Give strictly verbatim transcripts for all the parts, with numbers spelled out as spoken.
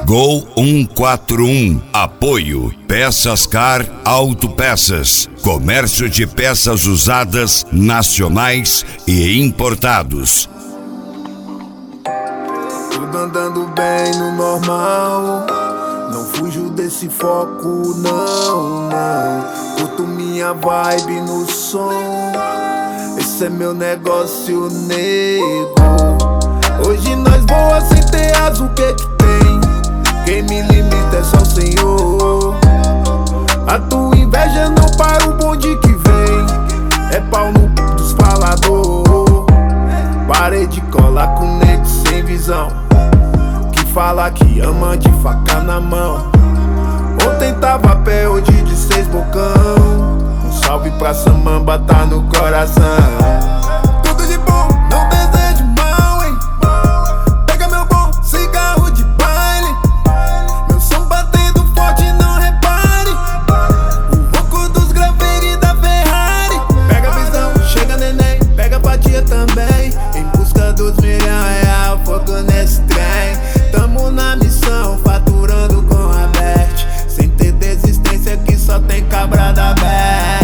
Gol cento e quarenta e um. Apoio Peças Car Autopeças. Comércio de peças usadas nacionais e importados. Tudo andando bem no normal. Não fujo desse foco, não, não. Curto minha vibe no som. Esse é meu negócio, nego. Hoje nós voa sem ter asa, o que que tem? Quem me limita é só o Senhor. A tua inveja não para o bonde que vem. É pau no c... dos falador. Parede cola com nego sem visão, que fala que ama de faca na mão. Ontem tava a pé, hoje de seis bocão. Um salve pra Samamba, tá no coração. Tudo de bom, não desejo mal, hein? Pega meu bom cigarro de baile. Meu som batendo forte, não repare. O ronco dos graveiros da Ferrari. Pega a visão, chega neném, pega a fatia também. Em busca dos milhão real, fogo nesse trem. Tamo na missão, faturando com a Bert. Sem ter desistência que só tem cabra da Best.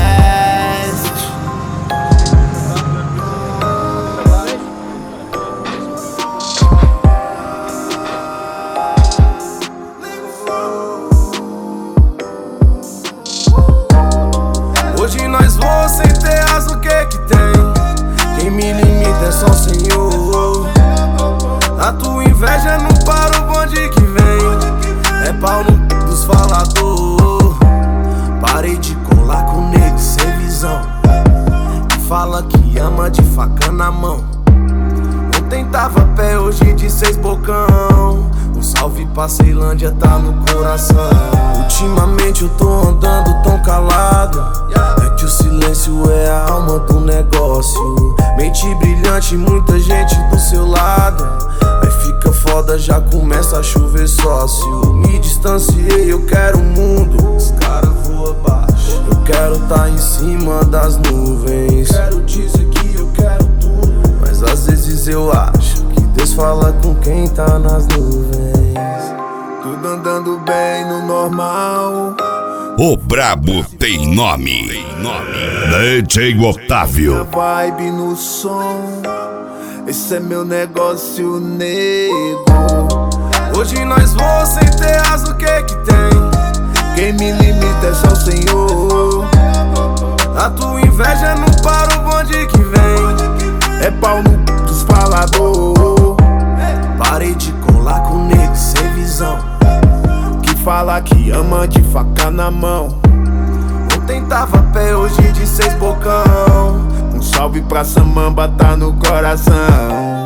Hoje nós voamos sem ter asa, o que que tem? Quem me limita é só o Senhor. A tua inveja não para o bonde que vem. É pau no c... dos falador. Parei de colar com nego sem visão, que fala que ama de faca na mão. Ontem tava a pé, hoje de seis bocão. Um salve pra Ceilândia, tá no coração. Ultimamente eu tô andando tão calado, é que o silêncio é a alma do negócio. Mente brilhante, muita gente do seu lado. Aí fica foda, já começa a chover sócio. Me distanciei, eu quero o mundo, os caras voam baixo. Eu quero tá em cima das nuvens. Quero dizer que eu quero tudo, mas às vezes eu acho que Deus fala com quem tá nas nuvens. Tudo andando bem no normal. O brabo tem nome. D J Otávio. Vibe no som. Esse é meu negócio, nego. Hoje nós voamos sem ter asa, o que que tem? Quem me limita é só o Senhor. A tua inveja não para o bonde que vem. É pau no c... dos falador. Parei de colar com nego sem visão, que fala que ama de faca na mão. Ontem tava a pé, hoje de seis bocão. Um salve pra Samamba, tá no coração.